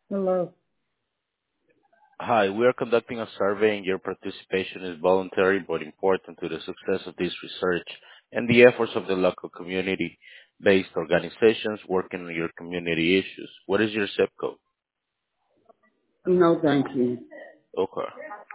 Hello. Hi, we are conducting a survey and your participation is voluntary but important to the success of this research and the efforts of the local community-based organizations working on your community issues. What is your zip code? No, thank you. Okay.